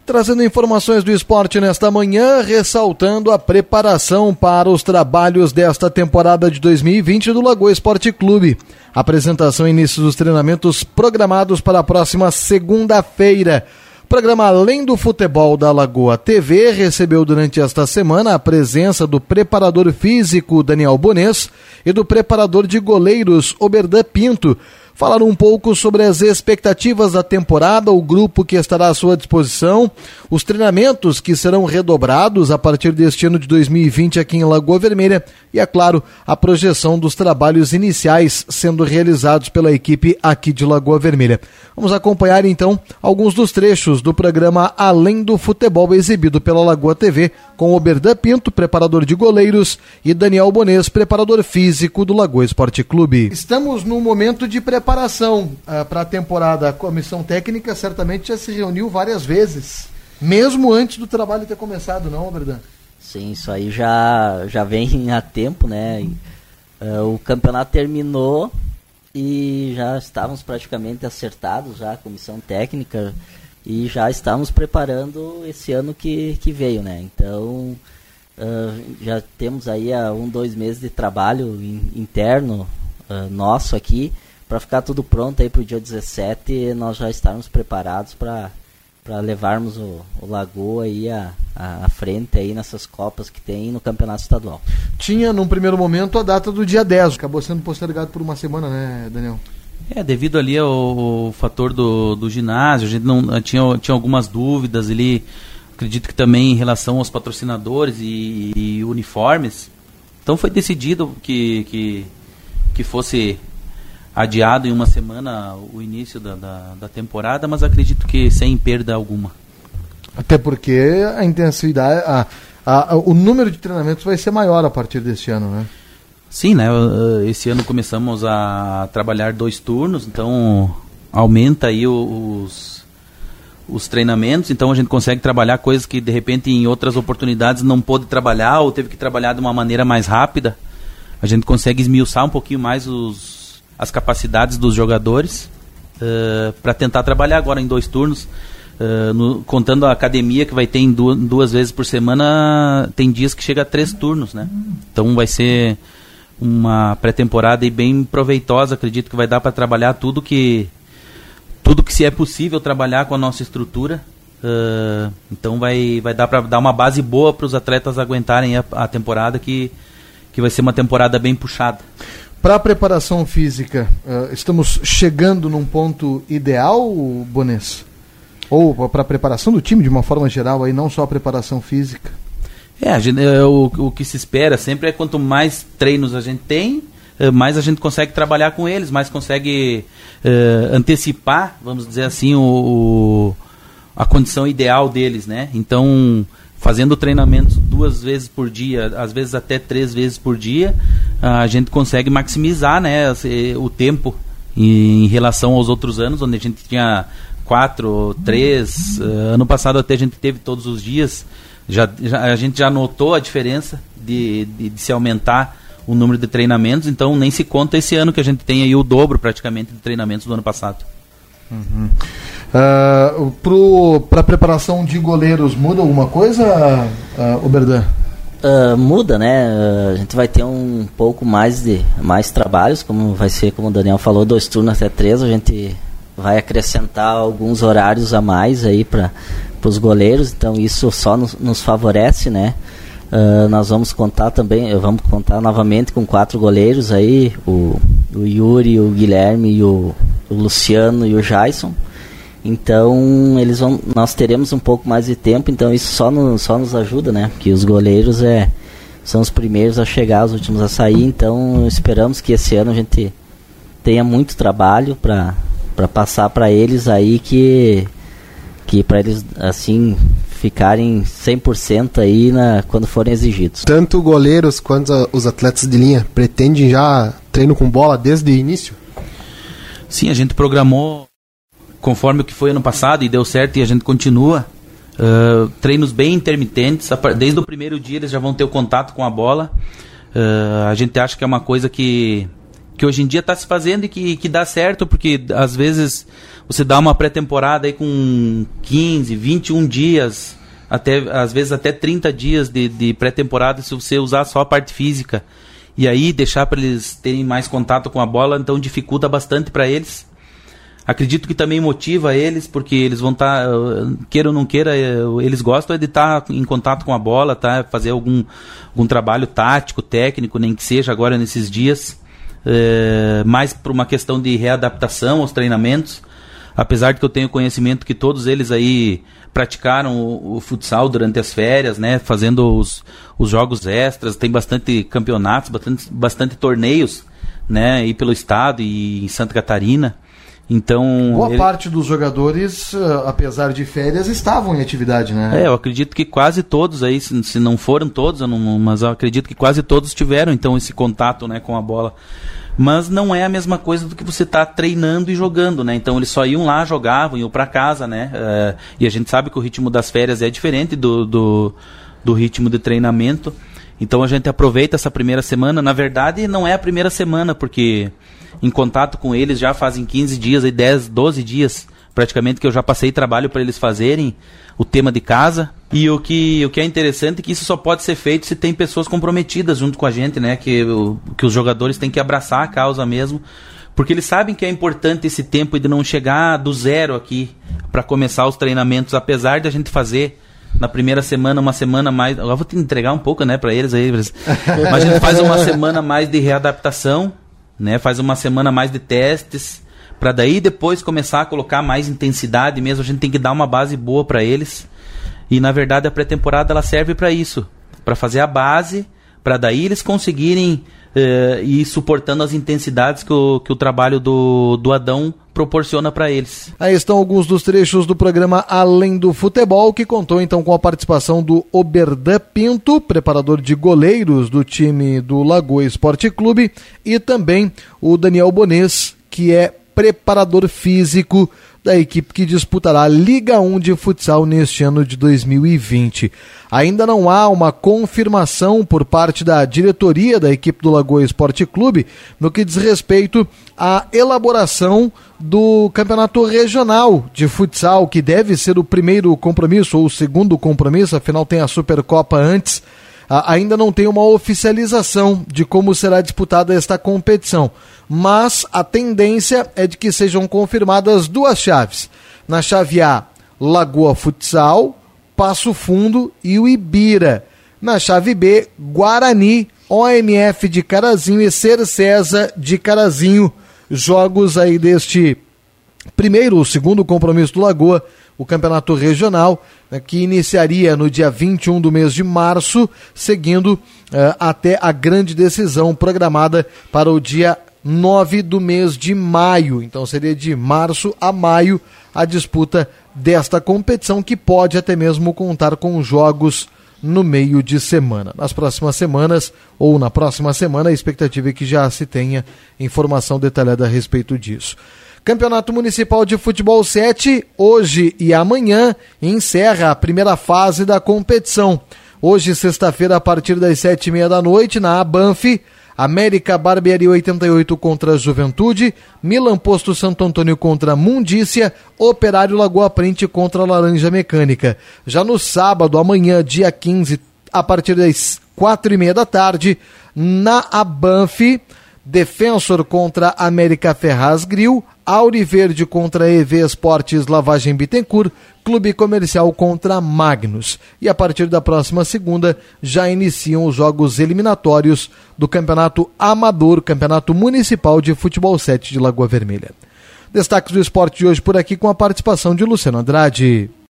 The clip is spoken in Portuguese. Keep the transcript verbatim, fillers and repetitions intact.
Trazendo informações do esporte nesta manhã, ressaltando a preparação para os trabalhos desta temporada de dois mil e vinte do Lagoa Esporte Clube. Apresentação e início dos treinamentos programados para a próxima segunda-feira. O programa Além do Futebol da Lagoa T V recebeu durante esta semana a presença do preparador físico Daniel Bonês e do preparador de goleiros Oberdan Pinto. Falaram um pouco sobre as expectativas da temporada, o grupo que estará à sua disposição, os treinamentos que serão redobrados a partir deste ano de dois mil e vinte aqui em Lagoa Vermelha e, é claro, a projeção dos trabalhos iniciais sendo realizados pela equipe aqui de Lagoa Vermelha. Vamos acompanhar então alguns dos trechos do programa Além do Futebol exibido pela Lagoa T V com Oberdan Pinto, preparador de goleiros, e Daniel Bonês, preparador físico do Lagoa Esporte Clube. Estamos num momento de preparação preparação uh, para a temporada. A comissão técnica certamente já se reuniu várias vezes, mesmo antes do trabalho ter começado, não, Oberdan? Sim, isso aí já, já vem há tempo, né? E, uh, o campeonato terminou e já estávamos praticamente acertados, já a comissão técnica, e já estávamos preparando esse ano que, que veio, né? Então, uh, já temos aí há um, dois meses de trabalho in, interno uh, nosso aqui, para ficar tudo pronto aí para o dia dezessete e nós já estarmos preparados para levarmos o, o Lagoa aí à, à frente aí nessas copas que tem no campeonato estadual. Tinha num primeiro momento a data do dia dez, acabou sendo postergado por uma semana, né, Daniel? É, devido ali ao, ao fator do, do ginásio, a gente não tinha, tinha algumas dúvidas ali, acredito que também em relação aos patrocinadores e, e uniformes, então foi decidido que, que, que fosse adiado em uma semana o início da, da, da temporada, mas acredito que sem perda alguma. Até porque a intensidade, a, a, o número de treinamentos vai ser maior a partir deste ano, né? Sim, né? Esse ano começamos a trabalhar dois turnos, então aumenta aí os, os treinamentos, então a gente consegue trabalhar coisas que de repente em outras oportunidades não pôde trabalhar ou teve que trabalhar de uma maneira mais rápida. A gente consegue esmiuçar um pouquinho mais os as capacidades dos jogadores uh, para tentar trabalhar agora em dois turnos, uh, no, contando a academia que vai ter em duas, duas vezes por semana, tem dias que chega a três turnos, né? Então vai ser uma pré-temporada e bem proveitosa, acredito que vai dar para trabalhar tudo que tudo que se é possível trabalhar com a nossa estrutura, uh, então vai, vai dar para dar uma base boa para os atletas aguentarem a, a temporada, que, que vai ser uma temporada bem puxada. Para a preparação física, uh, estamos chegando num ponto ideal, Bonês? Ou para a preparação do time de uma forma geral, aí, não só a preparação física? É, a gente, é o, o que se espera sempre é quanto mais treinos a gente tem, uh, mais a gente consegue trabalhar com eles, mais consegue uh, antecipar, vamos dizer assim, o, o, a condição ideal deles, né? Então, fazendo treinamentos duas vezes por dia, às vezes até três vezes por dia, a gente consegue maximizar, né, o tempo em relação aos outros anos, onde a gente tinha quatro, três, uh, ano passado até a gente teve todos os dias, já, já, a gente já notou a diferença de, de, de se aumentar o número de treinamentos, então nem se conta esse ano que a gente tem aí o dobro praticamente de treinamentos do ano passado. Uhum. Uh, para a preparação de goleiros, muda alguma coisa, uh, Oberdan? Uh, muda, né? Uh, a gente vai ter um pouco mais de mais trabalhos, como vai ser, como o Daniel falou, dois turnos até três. A gente vai acrescentar alguns horários a mais aí para os goleiros, então isso só nos, nos favorece, né? Uh, nós vamos contar também, vamos contar novamente com quatro goleiros aí, o, o Yuri, o Guilherme, e o, o Luciano e o Jason. Então eles vão, nós teremos um pouco mais de tempo, então isso só, no, só nos ajuda, né? Porque os goleiros é, são os primeiros a chegar, os últimos a sair, então esperamos que esse ano a gente tenha muito trabalho para para passar para eles aí, que, que para eles assim ficarem cem por cento aí na, quando forem exigidos. Tanto goleiros quanto a, os atletas de linha pretendem já treino com bola desde o início? Sim, a gente programou conforme o que foi ano passado e deu certo, e a gente continua. Uh, treinos bem intermitentes, desde o primeiro dia eles já vão ter o contato com a bola. Uh, a gente acha que é uma coisa que, que hoje em dia está se fazendo e que, que dá certo, porque às vezes você dá uma pré-temporada aí com quinze, vinte e um dias, até, às vezes até trinta dias de, de pré-temporada, se você usar só a parte física, e aí deixar para eles terem mais contato com a bola, então dificulta bastante para eles. Acredito que também motiva eles, porque eles vão estar, tá, queira ou não queira, eles gostam de estar tá em contato com a bola, tá? Fazer algum, algum trabalho tático, técnico, nem que seja agora nesses dias, é, mais por uma questão de readaptação aos treinamentos, apesar de que eu tenho conhecimento que todos eles aí praticaram o, o futsal durante as férias, né? Fazendo os, os jogos extras, tem bastante campeonatos, bastante, bastante torneios, né? Aí pelo estado e em Santa Catarina. Então, boa ele... parte dos jogadores, apesar de férias, estavam em atividade, né? É, eu acredito que quase todos aí, se, se não foram todos, eu não, mas eu acredito que quase todos tiveram, então, esse contato, né, com a bola. Mas não é a mesma coisa do que você tá treinando e jogando, né? Então, eles só iam lá, jogavam, iam para casa, né? Uh, e a gente sabe que o ritmo das férias é diferente do, do, do ritmo de treinamento. Então, a gente aproveita essa primeira semana. Na verdade, não é a primeira semana, porque... em contato com eles já fazem quinze dias, aí dez, doze dias praticamente que eu já passei trabalho para eles fazerem o tema de casa. E o que, o que é interessante é que isso só pode ser feito se tem pessoas comprometidas junto com a gente, né? Que, o, que os jogadores têm que abraçar a causa mesmo, porque eles sabem que é importante esse tempo de não chegar do zero aqui para começar os treinamentos, apesar de a gente fazer na primeira semana, uma semana mais... Eu vou te entregar um pouco, né, para eles aí, mas a gente faz uma semana mais de readaptação, né, faz uma semana mais de testes, para daí depois começar a colocar mais intensidade mesmo. A gente tem que dar uma base boa para eles, e na verdade a pré-temporada ela serve para isso, para fazer a base, para daí eles conseguirem uh, ir suportando as intensidades que o, que o trabalho do, do Adão proporciona para eles. Aí estão alguns dos trechos do programa Além do Futebol, que contou então com a participação do Oberdan Pinto, preparador de goleiros do time do Lagoa Esporte Clube, e também o Daniel Bonês, que é preparador físico da equipe que disputará a Liga um de futsal neste ano de dois mil e vinte. Ainda não há uma confirmação por parte da diretoria da equipe do Lagoa Esporte Clube no que diz respeito à elaboração do campeonato regional de futsal, que deve ser o primeiro compromisso ou o segundo compromisso, afinal tem a Supercopa antes. Ah, ainda não tem uma oficialização de como será disputada esta competição, mas a tendência é de que sejam confirmadas duas chaves. Na chave A, Lagoa Futsal, Passo Fundo e o Ibira. Na chave B, Guarani, O M F de Carazinho e Cercesa de Carazinho. Jogos aí deste primeiro, o segundo compromisso do Lagoa, o campeonato regional, né, que iniciaria no dia vinte e um do mês de março, seguindo uh, até a grande decisão programada para o dia nove do mês de maio. Então seria de março a maio a disputa desta competição, que pode até mesmo contar com jogos no meio de semana. Nas próximas semanas, ou na próxima semana, a expectativa é que já se tenha informação detalhada a respeito disso. Campeonato Municipal de Futebol sete, hoje e amanhã, encerra a primeira fase da competição. Hoje, sexta-feira, a partir das sete e meia da noite, na Abanf, América Barbearia oitenta e oito contra a Juventude, Milan Posto Santo Antônio contra a Mundícia, Operário Lagoa Prente contra a Laranja Mecânica. Já no sábado, amanhã, dia quinze, a partir das quatro e meia da tarde, na Abanf, Defensor contra América Ferraz Grill, Auriverde contra E V Esportes Lavagem Bittencourt, Clube Comercial contra Magnus. E a partir da próxima segunda já iniciam os jogos eliminatórios do Campeonato Amador, Campeonato Municipal de Futebol sete de Lagoa Vermelha. Destaques do esporte de hoje por aqui com a participação de Luciano Andrade.